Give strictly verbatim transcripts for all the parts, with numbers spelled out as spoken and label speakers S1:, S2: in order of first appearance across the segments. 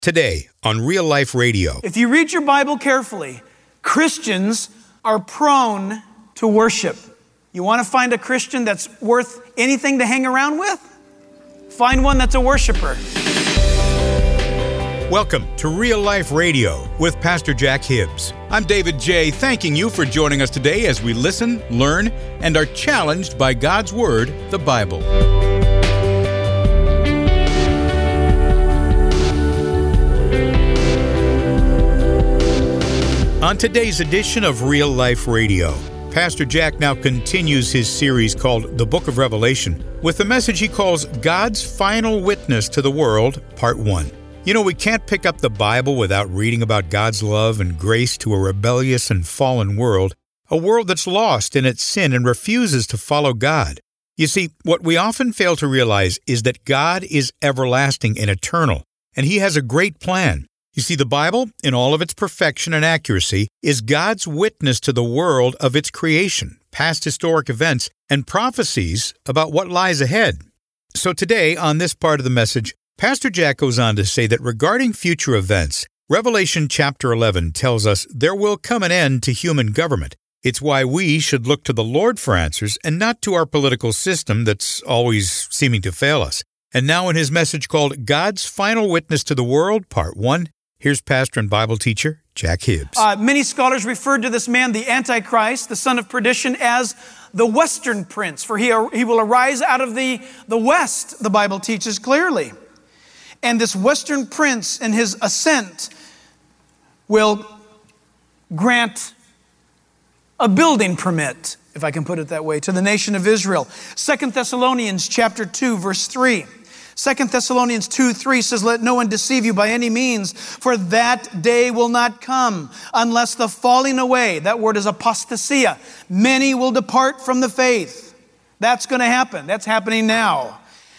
S1: Today on Real Life Radio.
S2: If you read your Bible carefully, Christians are prone to worship. You want to find a Christian that's worth anything to hang around with? Find one that's a worshiper.
S1: Welcome to Real Life Radio with Pastor Jack Hibbs. I'm David J., thanking you for joining us today as we listen, learn, and are challenged by God's Word, the Bible. On today's edition of Real Life Radio, Pastor Jack now continues his series called The Book of Revelation with the message he calls God's Final Witness to the World, Part one. You know, we can't pick up the Bible without reading about God's love and grace to a rebellious and fallen world, a world that's lost in its sin and refuses to follow God. You see, what we often fail to realize is that God is everlasting and eternal, and He has a great plan. You see, the Bible, in all of its perfection and accuracy, is God's witness to the world of its creation, past historic events, and prophecies about what lies ahead. So today, on this part of the message, Pastor Jack goes on to say that regarding future events, Revelation chapter eleven tells us there will come an end to human government. It's why we should look to the Lord for answers and not to our political system that's always seeming to fail us. And now in his message called God's Final Witness to the World, Part one, here's pastor and Bible teacher, Jack Hibbs.
S2: Uh, many scholars referred to this man, the Antichrist, the son of perdition, as the Western Prince, for he, he will arise out of the, the West, the Bible teaches clearly. And this Western Prince in his ascent will grant a building permit, if I can put it that way, to the nation of Israel. Second Thessalonians chapter two, verse three. Second Thessalonians two, three says, "Let no one deceive you by any means, for that day will not come unless the falling away," that word is apostasia, "many will depart from the faith." That's going to happen. That's happening now.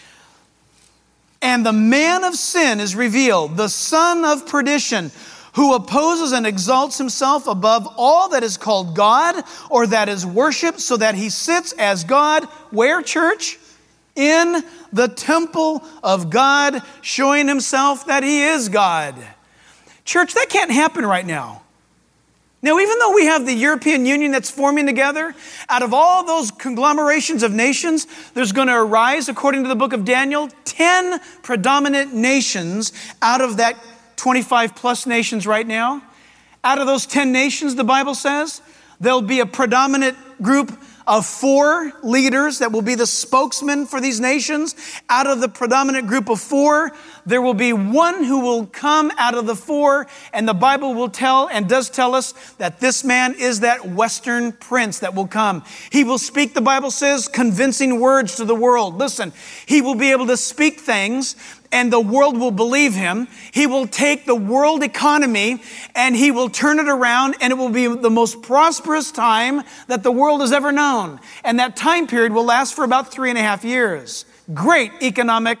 S2: "And the man of sin is revealed, the son of perdition, who opposes and exalts himself above all that is called God or that is worshipped, so that he sits as God." Where, church? In the temple of God, showing himself that he is God. Church, that can't happen right now. Now, even though we have the European Union that's forming together, out of all those conglomerations of nations, there's going to arise, according to the book of Daniel, ten predominant nations out of that twenty-five plus nations right now. Out of those ten nations, the Bible says, there'll be a predominant group of four leaders that will be the spokesman for these nations. Out of the predominant group of four, there will be one who will come out of the four, and the Bible will tell and does tell us that this man is that Western Prince that will come. He will speak, the Bible says, convincing words to the world. Listen, he will be able to speak things and the world will believe him. He will take the world economy and he will turn it around, and it will be the most prosperous time that the world has ever known. And that time period will last for about three and a half years. Great economic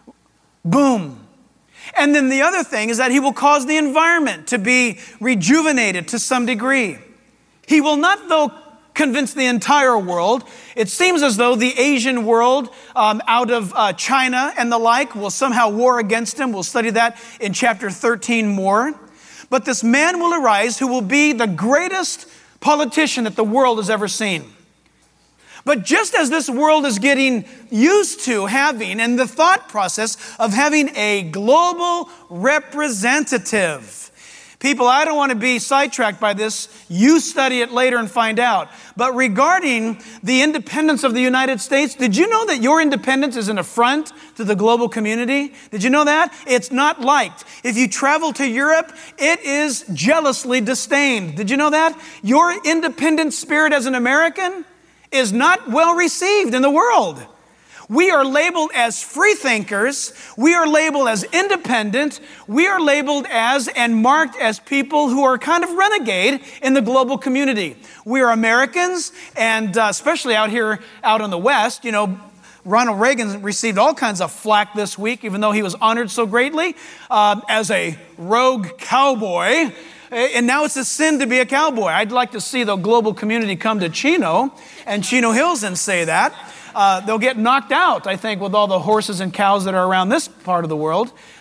S2: boom. And then the other thing is that he will cause the environment to be rejuvenated to some degree. He will not, though, convince the entire world. It seems as though the Asian world um, out of uh, China and the like will somehow war against him. We'll study that in chapter thirteen more. But this man will arise who will be the greatest politician that the world has ever seen. But just as this world is getting used to having, and the thought process of having a global representative. People, I don't want to be sidetracked by this. You study it later and find out. But regarding the independence of the United States, did you know that your independence is an affront to the global community? Did you know that? It's not liked. If you travel to Europe, it is jealously disdained. Did you know that? Your independent spirit as an American is not well received in the world. We are labeled as free thinkers. We are labeled as independent. We are labeled as and marked as people who are kind of renegade in the global community. We are Americans, and uh, especially out here, out in the West, you know, Ronald Reagan received all kinds of flack this week, even though he was honored so greatly uh, as a rogue cowboy. And now it's a sin to be a cowboy. I'd like to see the global community come to Chino and Chino Hills and say that. Uh, they'll get knocked out, I think, with all the horses and cows that are around this part of the world.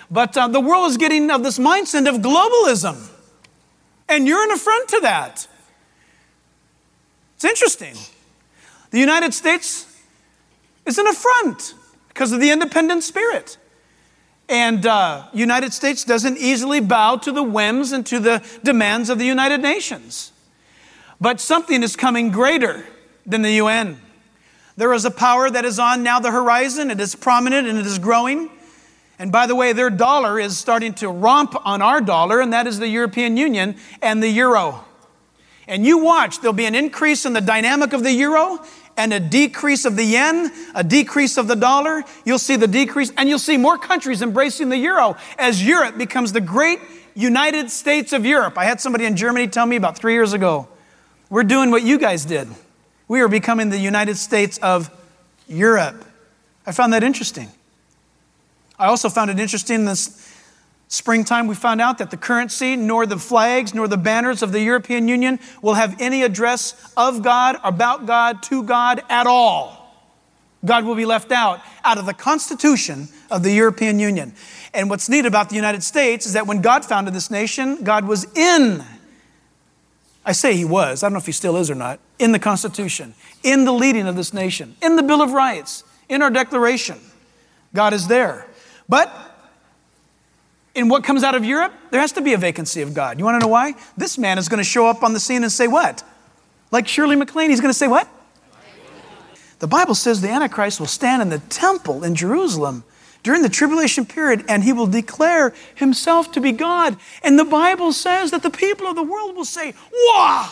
S2: But uh, the world is getting of this mindset of globalism. And you're an affront to that. It's interesting. The United States is an affront because of the independent spirit. And uh, United States doesn't easily bow to the whims and to the demands of the United Nations. But something is coming greater than the U N. There is a power that is on now the horizon. It is prominent and it is growing. And by the way, their dollar is starting to romp on our dollar, and that is the European Union and the euro. And you watch, there'll be an increase in the dynamic of the euro and a decrease of the yen, a decrease of the dollar. You'll see the decrease, and you'll see more countries embracing the euro as Europe becomes the great United States of Europe. I had somebody in Germany tell me about three years ago, we're doing what you guys did. We are becoming the United States of Europe. I found that interesting. I also found it interesting this springtime we found out that the currency, nor the flags, nor the banners of the European Union will have any address of God, about God, to God at all. God will be left out, out of the Constitution of the European Union. And what's neat about the United States is that when God founded this nation, God was in, I say he was, I don't know if he still is or not, in the Constitution, in the leading of this nation, in the Bill of Rights, in our Declaration. God is there. But in what comes out of Europe, there has to be a vacancy of God. You want to know why? This man is going to show up on the scene and say what? Like Shirley MacLaine, he's going to say what? The Bible says the Antichrist will stand in the temple in Jerusalem during the tribulation period, and he will declare himself to be God. And the Bible says that the people of the world will say, wow,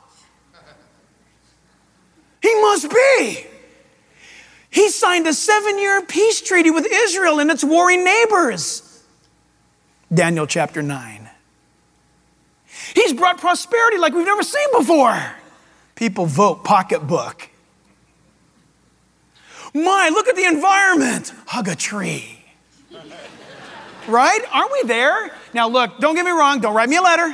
S2: he must be. He signed a seven-year peace treaty with Israel and its warring neighbors. Daniel chapter nine. He's brought prosperity like we've never seen before. People vote pocketbook. My, look at the environment. Hug a tree. Right? Aren't we there? Now look, don't get me wrong. Don't write me a letter.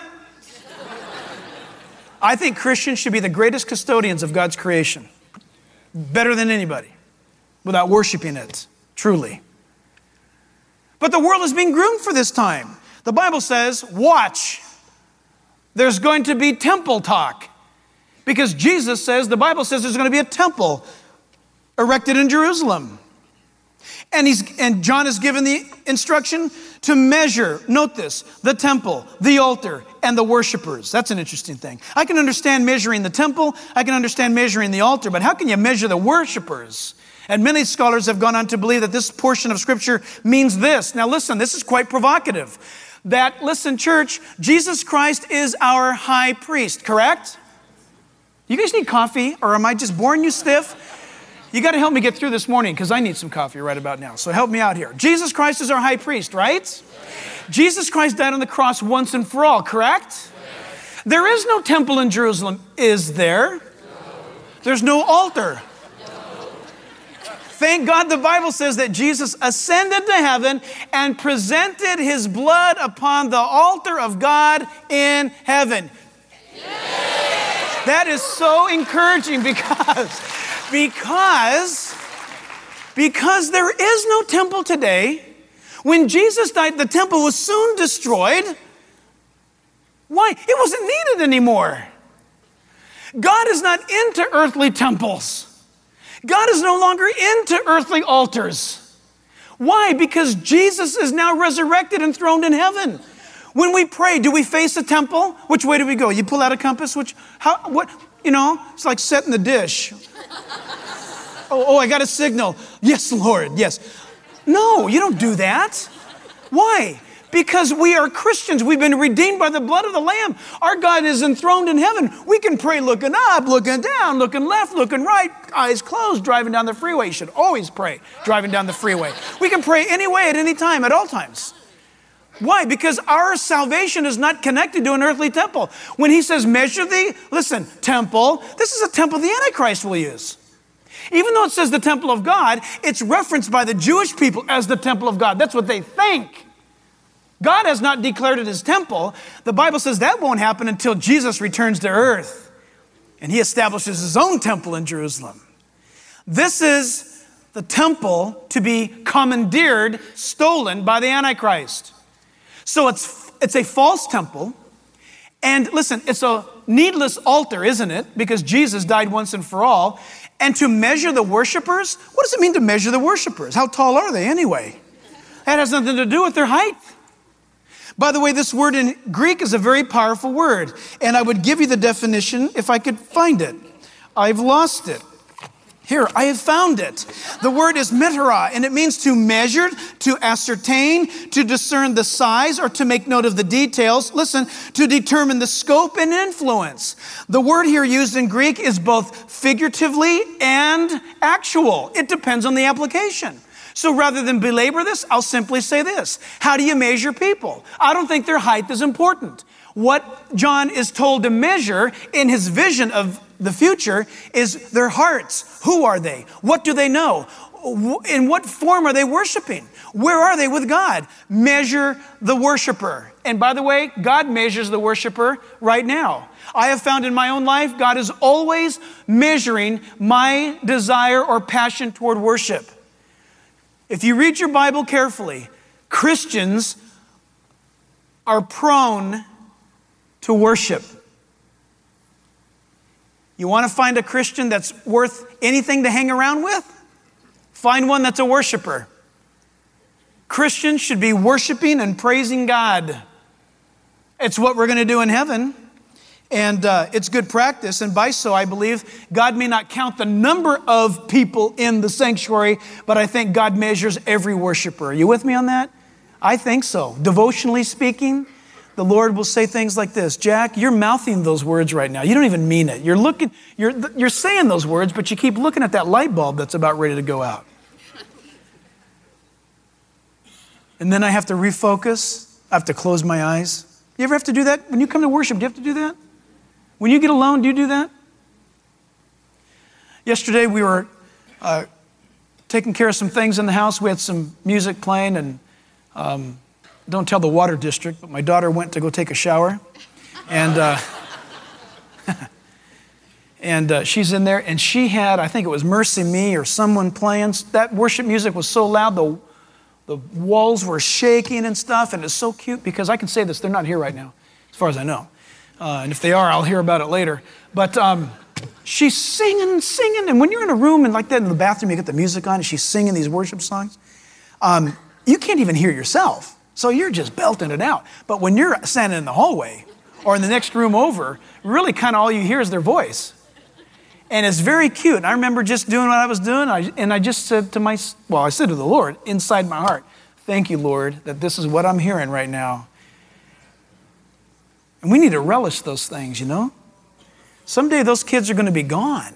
S2: I think Christians should be the greatest custodians of God's creation. Better than anybody. Without worshiping it, truly. But the world is being groomed for this time. The Bible says, watch. There's going to be temple talk. Because Jesus says, the Bible says there's going to be a temple erected in Jerusalem. And he's and John is given the instruction to measure, note this, the temple, the altar, and the worshipers. That's an interesting thing. I can understand measuring the temple, I can understand measuring the altar, but how can you measure the worshipers? And many scholars have gone on to believe that this portion of Scripture means this. Now listen, this is quite provocative. That, listen, church, Jesus Christ is our high priest, correct? You guys need coffee, or am I just boring you stiff? You got to help me get through this morning, because I need some coffee right about now. So help me out here. Jesus Christ is our high priest, right? Yes. Jesus Christ died on the cross once and for all, correct? Yes. There is no temple in Jerusalem, is there? No. There's no altar. Thank God the Bible says that Jesus ascended to heaven and presented his blood upon the altar of God in heaven. Yes. That is so encouraging because, because, because there is no temple today. When Jesus died, the temple was soon destroyed. Why? It wasn't needed anymore. God is not into earthly temples. God is no longer into earthly altars. Why? Because Jesus is now resurrected and throned in heaven. When we pray, do we face a temple? Which way do we go? You pull out a compass? Which, how, what, you know, it's like setting the dish. Oh, oh, I got a signal. Yes, Lord, yes. No, you don't do that. Why? Because we are Christians. We've been redeemed by the blood of the Lamb. Our God is enthroned in heaven. We can pray looking up, looking down, looking left, looking right, eyes closed, driving down the freeway. You should always pray driving down the freeway. We can pray any way, at any time, at all times. Why? Because our salvation is not connected to an earthly temple. When he says, measure the, listen, temple, this is a temple the Antichrist will use. Even though it says the temple of God, it's referenced by the Jewish people as the temple of God. That's what they think. God has not declared it his temple. The Bible says that won't happen until Jesus returns to earth and he establishes his own temple in Jerusalem. This is the temple to be commandeered, stolen by the Antichrist. So it's it's a false temple. And listen, it's a needless altar, isn't it? Because Jesus died once and for all. And to measure the worshipers, what does it mean to measure the worshipers? How tall are they anyway? That has nothing to do with their height. By the way, this word in Greek is a very powerful word. And I would give you the definition if I could find it. I've lost it. Here, I have found it. The word is metera, and it means to measure, to ascertain, to discern the size, or to make note of the details. Listen, to determine the scope and influence. The word here used in Greek is both figuratively and actual. It depends on the application. So rather than belabor this, I'll simply say this. How do you measure people? I don't think their height is important. What John is told to measure in his vision of the future is their hearts. Who are they? What do they know? In what form are they worshiping? Where are they with God? Measure the worshiper. And by the way, God measures the worshiper right now. I have found in my own life, God is always measuring my desire or passion toward worship. If you read your Bible carefully, Christians are prone to worship. You want to find a Christian that's worth anything to hang around with? Find one that's a worshiper. Christians should be worshiping and praising God. It's what we're going to do in heaven. And uh, it's good practice. And by so, I believe God may not count the number of people in the sanctuary, but I think God measures every worshiper. Are you with me on that? I think so. Devotionally speaking, the Lord will say things like this. Jack, you're mouthing those words right now. You don't even mean it. You're looking, you're, you're saying those words, but you keep looking at that light bulb that's about ready to go out. And then I have to refocus. I have to close my eyes. You ever have to do that? When you come to worship, do you have to do that? When you get alone, do you do that? Yesterday, we were uh, taking care of some things in the house. We had some music playing, and um, don't tell the water district, but my daughter went to go take a shower. And uh, and uh, she's in there, and she had, I think it was Mercy Me or someone playing. That worship music was so loud, the, the walls were shaking and stuff, and it's so cute because I can say this, they're not here right now, as far as I know. Uh, and if they are, I'll hear about it later. But um, she's singing, singing, and when you're in a room and like that in the bathroom, you get the music on, and she's singing these worship songs, um, you can't even hear yourself. So you're just belting it out. But when you're standing in the hallway or in the next room over, really kind of all you hear is their voice. And it's very cute. And I remember just doing what I was doing, I, and I just said to my, well, I said to the Lord inside my heart, thank you, Lord, that this is what I'm hearing right now. And we need to relish those things, you know? Someday those kids are going to be gone.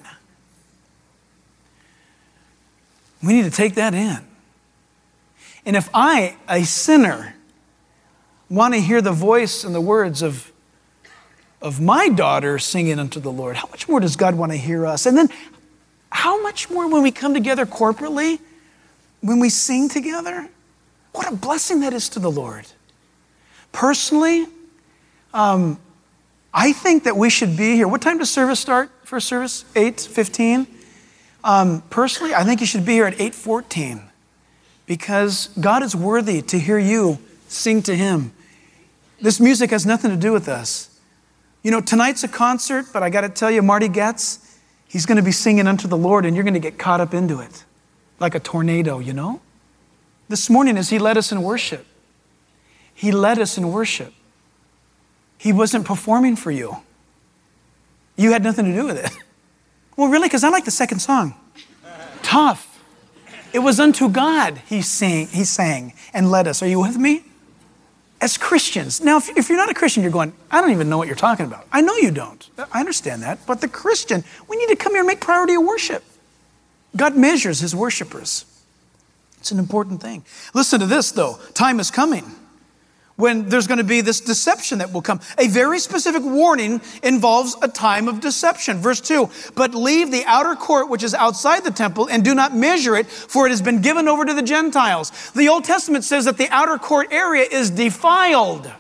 S2: We need to take that in. And if I, a sinner, want to hear the voice and the words of, of my daughter singing unto the Lord, how much more does God want to hear us? And then how much more when we come together corporately, when we sing together? What a blessing that is to the Lord. Personally, um, I think that we should be here. What time does service start? First service? eight fifteen? Um, personally, I think you should be here at eight fourteen. Because God is worthy to hear you sing to Him. This music has nothing to do with us. You know, tonight's a concert, but I got to tell you, Marty Getz, he's going to be singing unto the Lord, and you're going to get caught up into it like a tornado, you know? This morning as he led us in worship, he led us in worship. He wasn't performing for you. You had nothing to do with it. Well, really, because I like the second song. Tough. It was unto God he sang, he sang and led us. Are you with me? As Christians. Now, if, if you're not a Christian, you're going, I don't even know what you're talking about. I know you don't. I understand that. But the Christian, we need to come here and make priority of worship. God measures his worshipers. It's an important thing. Listen to this, though. Time is coming when there's going to be this deception that will come. A very specific warning involves a time of deception. Verse two, but leave the outer court which is outside the temple and do not measure it, for it has been given over to the Gentiles. The Old Testament says that the outer court area is defiled.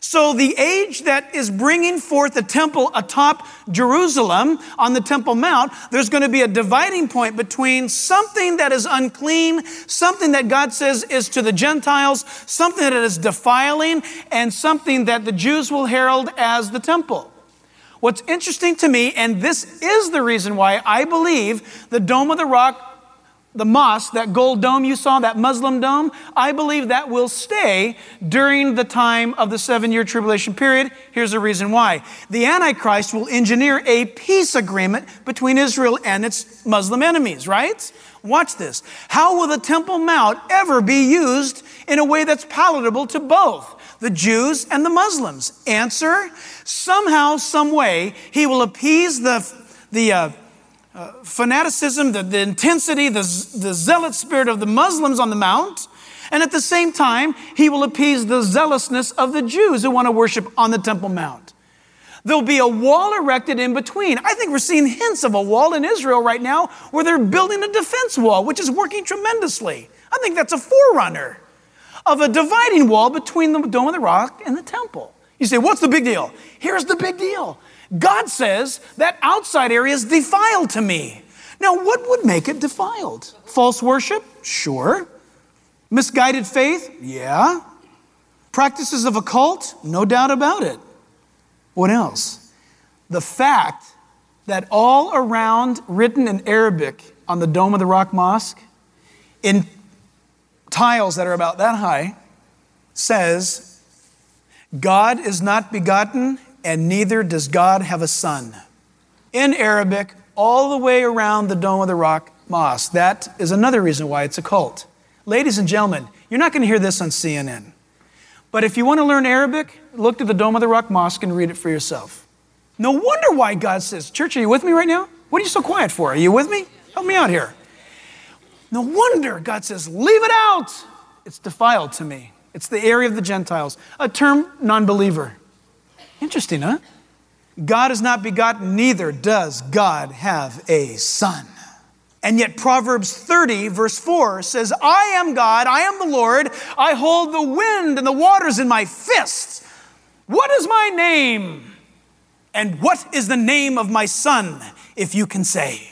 S2: So the age that is bringing forth the temple atop Jerusalem on the Temple Mount, there's going to be a dividing point between something that is unclean, something that God says is to the Gentiles, something that is defiling, and something that the Jews will herald as the temple. What's interesting to me, and this is the reason why I believe the Dome of the Rock, the mosque, that gold dome you saw, that Muslim dome, I believe that will stay during the time of the seven-year tribulation period. Here's the reason why. The Antichrist will engineer a peace agreement between Israel and its Muslim enemies, right? Watch this. How will the Temple Mount ever be used in a way that's palatable to both the Jews and the Muslims? Answer, somehow, some way, he will appease the, the uh, Uh, fanaticism, the, the intensity, the, the zealot spirit of the Muslims on the Mount. And at the same time, he will appease the zealousness of the Jews who want to worship on the Temple Mount. There'll be a wall erected in between. I think we're seeing hints of a wall in Israel right now where they're building a defense wall, which is working tremendously. I think that's a forerunner of a dividing wall between the Dome of the Rock and the temple. You say, what's the big deal? Here's the big deal. God says that outside area is defiled to me. Now, what would make it defiled? False worship? Sure. Misguided faith? Yeah. Practices of occult? No doubt about it. What else? The fact that all around, written in Arabic on the Dome of the Rock Mosque, in tiles that are about that high, says, God is not begotten, and neither does God have a son. In Arabic, all the way around the Dome of the Rock Mosque. That is another reason why it's a cult. Ladies and gentlemen, you're not going to hear this on C N N. But if you want to learn Arabic, look to the Dome of the Rock Mosque and read it for yourself. No wonder why God says, church, are you with me right now? What are you so quiet for? Are you with me? Help me out here. No wonder God says, leave it out. It's defiled to me. It's the area of the Gentiles. A term, non-believer. Interesting, huh? God is not begotten, neither does God have a son. And yet Proverbs thirty, verse four says, I am God, I am the Lord, I hold the wind and the waters in my fists. What is my name? And what is the name of my son, if you can say?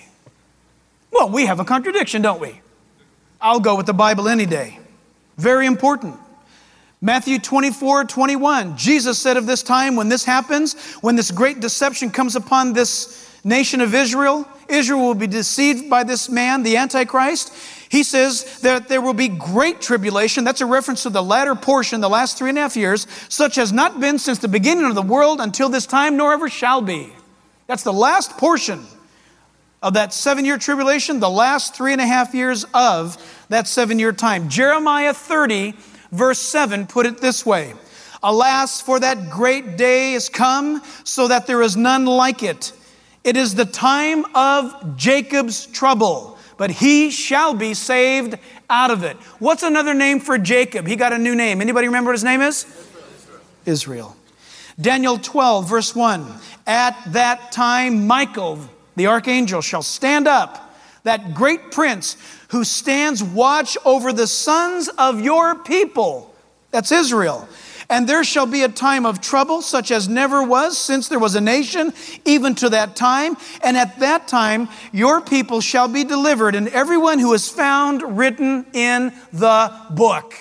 S2: Well, we have a contradiction, don't we? I'll go with the Bible any day. Very important. Matthew twenty-four, twenty-one, Jesus said of this time when this happens, when this great deception comes upon this nation of Israel, Israel will be deceived by this man, the Antichrist. He says that there will be great tribulation. That's a reference to the latter portion, the last three and a half years, such has not been since the beginning of the world until this time, nor ever shall be. That's the last portion of that seven-year tribulation, the last three and a half years of that seven-year time. Jeremiah thirty, verse seven, put it this way. Alas, for that great day is come, so that there is none like it. It is the time of Jacob's trouble, but he shall be saved out of it. What's another name for Jacob? He got a new name. Anybody remember what his name is? Israel. Israel. Daniel twelve, verse one. At that time, Michael, the archangel, shall stand up, that great prince who stands watch over the sons of your people. That's Israel. And there shall be a time of trouble such as never was since there was a nation, even to that time. And at that time, your people shall be delivered, and everyone who is found written in the book.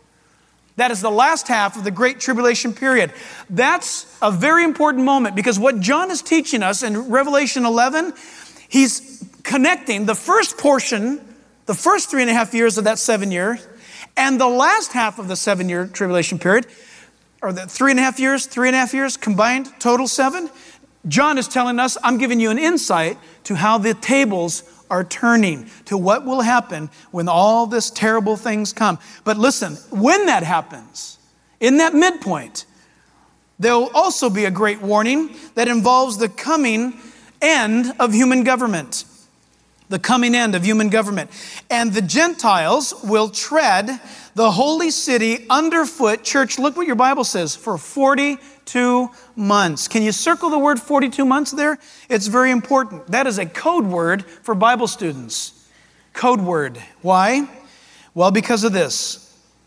S2: That is the last half of the Great Tribulation period. That's a very important moment, because what John is teaching us in Revelation eleven, he's connecting the first portion, the first three and a half years of that seven years, and the last half of the seven-year tribulation period, or the three and a half years, three and a half years combined, total seven. John is telling us, I'm giving you an insight to how the tables are turning, to what will happen when all this terrible things come. But listen, when that happens, in that midpoint, there will also be a great warning that involves the coming end of human government. The coming end of human government. And the Gentiles will tread the holy city underfoot. Church, look what your Bible says, for forty-two months. Can you circle the word forty-two months there? It's very important. That is a code word for Bible students. Code word. Why? Well, because of this.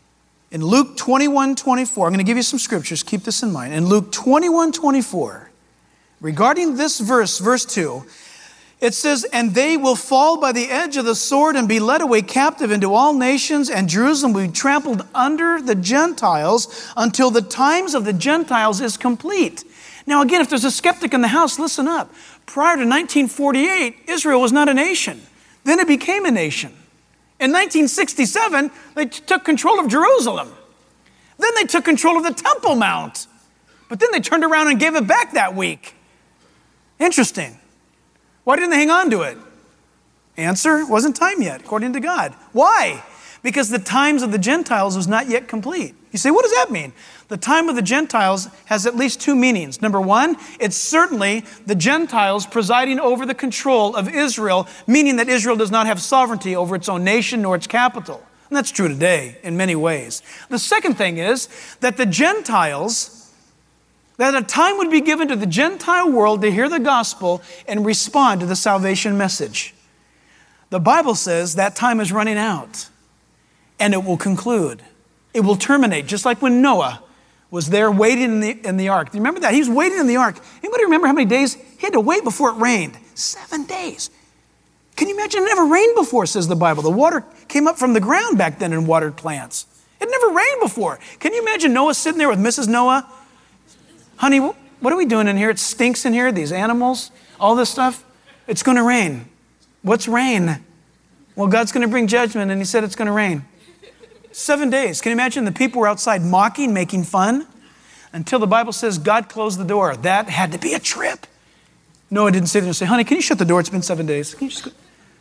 S2: In Luke twenty-one twenty-four, I'm going to give you some scriptures. Keep this in mind. In Luke twenty-one twenty-four, regarding this verse, verse two, it says, "And they will fall by the edge of the sword and be led away captive into all nations, and Jerusalem will be trampled under the Gentiles until the times of the Gentiles is complete." Now again, if there's a skeptic in the house, listen up. Prior to nineteen forty-eight, Israel was not a nation. Then it became a nation. In nineteen sixty-seven, they t- took control of Jerusalem. Then they took control of the Temple Mount. But then they turned around and gave it back that week. Interesting. Why didn't they hang on to it? Answer, it wasn't time yet, according to God. Why? Because the times of the Gentiles was not yet complete. You say, what does that mean? The time of the Gentiles has at least two meanings. Number one, it's certainly the Gentiles presiding over the control of Israel, meaning that Israel does not have sovereignty over its own nation nor its capital. And that's true today in many ways. The second thing is that the Gentiles, that a time would be given to the Gentile world to hear the gospel and respond to the salvation message. The Bible says that time is running out and it will conclude. It will terminate, just like when Noah was there waiting in the, in the ark. Do you remember that? He was waiting in the ark. Anybody remember how many days he had to wait before it rained? Seven days. Can you imagine? It never rained before, says the Bible. The water came up from the ground back then and watered plants. It never rained before. Can you imagine Noah sitting there with Missus Noah? Honey, what are we doing in here? It stinks in here, these animals, all this stuff. It's going to rain. What's rain? Well, God's going to bring judgment, and he said it's going to rain. Seven days. Can you imagine the people were outside mocking, making fun? Until the Bible says God closed the door. That had to be a trip. Noah didn't sit there and say, honey, can you shut the door? It's been seven days. Can you just go?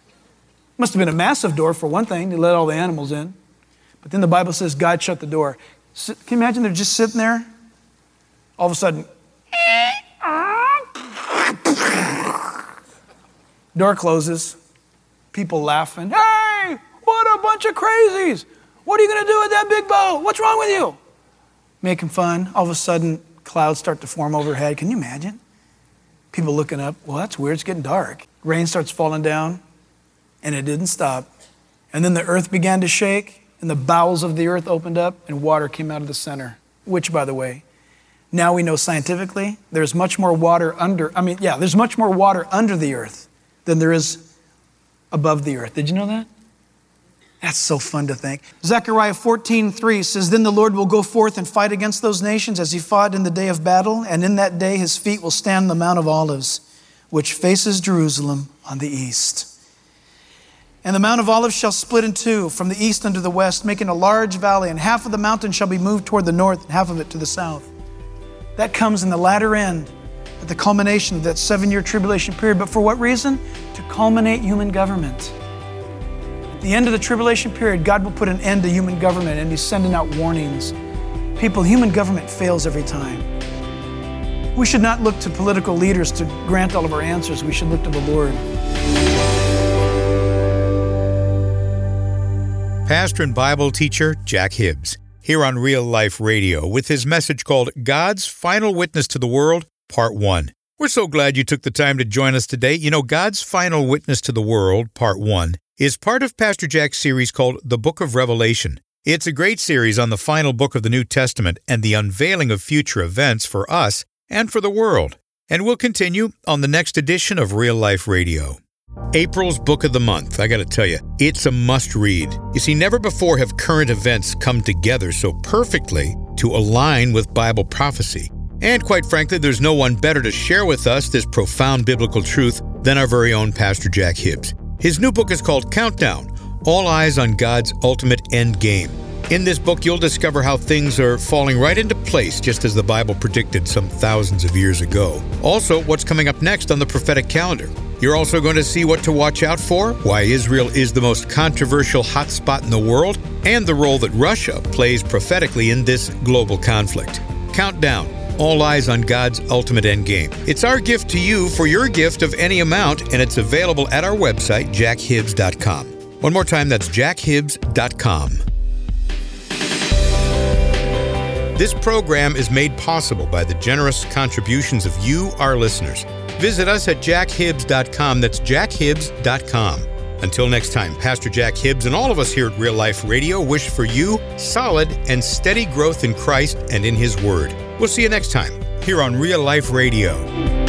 S2: Must have been a massive door for one thing to let all the animals in. But then the Bible says God shut the door. Can you imagine they're just sitting there? All of a sudden, door closes. People laughing. Hey, what a bunch of crazies. What are you going to do with that big boat? What's wrong with you? Making fun. All of a sudden, clouds start to form overhead. Can you imagine? People looking up. Well, that's weird. It's getting dark. Rain starts falling down, and it didn't stop. And then the earth began to shake, and the bowels of the earth opened up, and water came out of the center. Which, by the way, now we know scientifically, there's much more water under, I mean, yeah, there's much more water under the earth than there is above the earth. Did you know that? That's so fun to think. Zechariah fourteen three says, "Then the Lord will go forth and fight against those nations as he fought in the day of battle, and in that day his feet will stand on the Mount of Olives, which faces Jerusalem on the east. And the Mount of Olives shall split in two from the east unto the west, making a large valley, and half of the mountain shall be moved toward the north, and half of it to the south." That comes in the latter end, at the culmination of that seven-year tribulation period. But for what reason? To culminate human government. At the end of the tribulation period, God will put an end to human government, and he's sending out warnings. People, human government fails every time. We should not look to political leaders to grant all of our answers. We should look to the Lord.
S1: Pastor and Bible teacher Jack Hibbs, here on Real Life Radio with his message called God's Final Witness to the World, Part one. We're so glad you took the time to join us today. You know, God's Final Witness to the World, Part one, is part of Pastor Jack's series called The Book of Revelation. It's a great series on the final book of the New Testament and the unveiling of future events for us and for the world. And we'll continue on the next edition of Real Life Radio. April's Book of the Month, I gotta tell you, it's a must-read. You see, never before have current events come together so perfectly to align with Bible prophecy. And quite frankly, there's no one better to share with us this profound biblical truth than our very own Pastor Jack Hibbs. His new book is called Countdown, All Eyes on God's Ultimate End Game. In this book, you'll discover how things are falling right into place, just as the Bible predicted some thousands of years ago. Also, what's coming up next on the prophetic calendar. You're also going to see what to watch out for, why Israel is the most controversial hotspot in the world, and the role that Russia plays prophetically in this global conflict. Countdown, All Eyes on God's Ultimate Endgame. It's our gift to you for your gift of any amount, and it's available at our website, jack hibbs dot com. One more time, that's jack hibbs dot com. This program is made possible by the generous contributions of you, our listeners. Visit us at jack hibbs dot com. That's jack hibbs dot com. Until next time, Pastor Jack Hibbs and all of us here at Real Life Radio wish for you solid and steady growth in Christ and in His Word. We'll see you next time here on Real Life Radio.